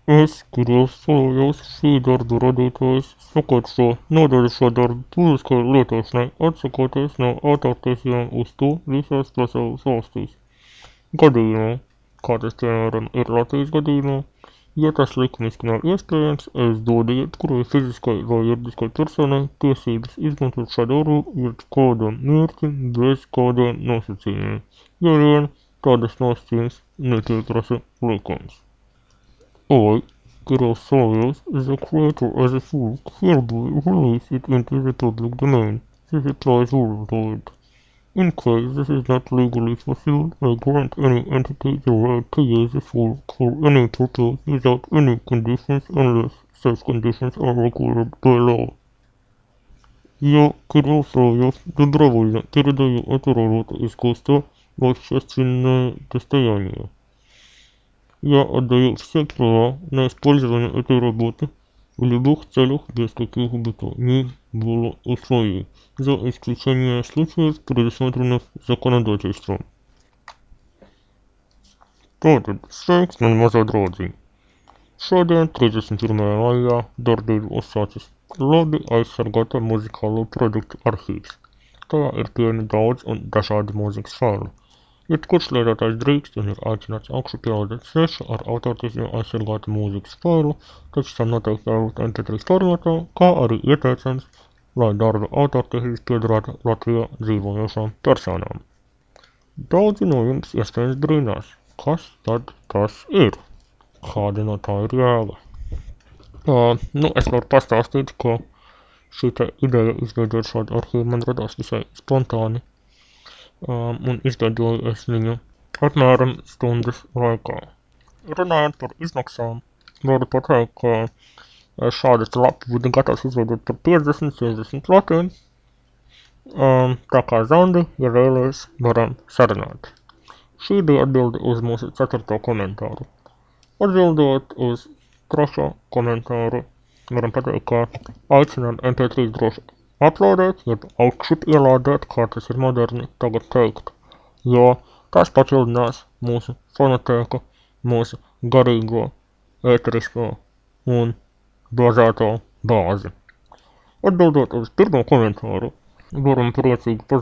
Es krāsojos šī darba radītājs sakārto nodaļu darbu publiskai lietošanai, atsakoties no autortiesībām uz to visās pasaules valstīs. Gadījumā, kā tas piemēram ir Latvijas gadījumā, ja tas likumiski nav iespējams, es dodu jebkurai fiziskai vai juridiskai personai tiesības izmantot šo darbu jebkādam mērķim bez kādiem nosacījumiem, ja vien tādas nosacījumus nepieprasa likums. I, Girausolius, is a creator as a full, hereby release it into the public domain. This applies worldwide. In case this is not legally possible, I grant any entity the right to use the full for any purpose without any conditions unless such conditions are required by law. Я, Кирилл Соловьев, добровольно передаю эту работу искусства в общественное достояние. Я отдаю все права на использование этой работы в любых целях без каких бы то ни было условий, за исключением случаев, предусмотренных законодательством. Tātad sveiks, man mazā draudziņ. Šodien, 31. maijā, darbību uzsācis labi aizsargāta muzikālo produktu arhīvs. Tajā ir pilni daudz un dažādi mūzikas faili. Jebkurš lietotājs drīkst un ir aicināts augšu pielādēt svešu ar autortiesībām aizsargātu mūzikas failu, taču tam noteikti jābūt MP3 formatā, kā arī ieteicams, lai darba autortiesības piederētu Latvijā dzīvojošām personām. Daudzi no jums iespējams brīnās, kas tad tas ir? Kāda no tā ir jēga? Es varu pastāstīt, ka šī ideja izveidot šādu arhīvu man radās visai spontāni. Un izveidoju es viņu apmēram stundas laikā. Runājot par izmaksām, varu pateikt, ka šādas lapas būtu gatavs izveidot par 50-60 latiem. Tā kā Zandi, ja vēlies, varam sarunāt. Šī bija atbilde uz mūsu 4. komentāru. Atbildot uz 3. komentāru, varam pateikt, ka aicinām MP3 droši uploadēt, jeb augšupielādēt, kā tas ir moderni tagad teikt, jo tas papildinās mūsu fonotēku, mūsu garīgo, ēterisko un bāzēto bāzi. Atbildot uz 1. komentāru, varam priecīgi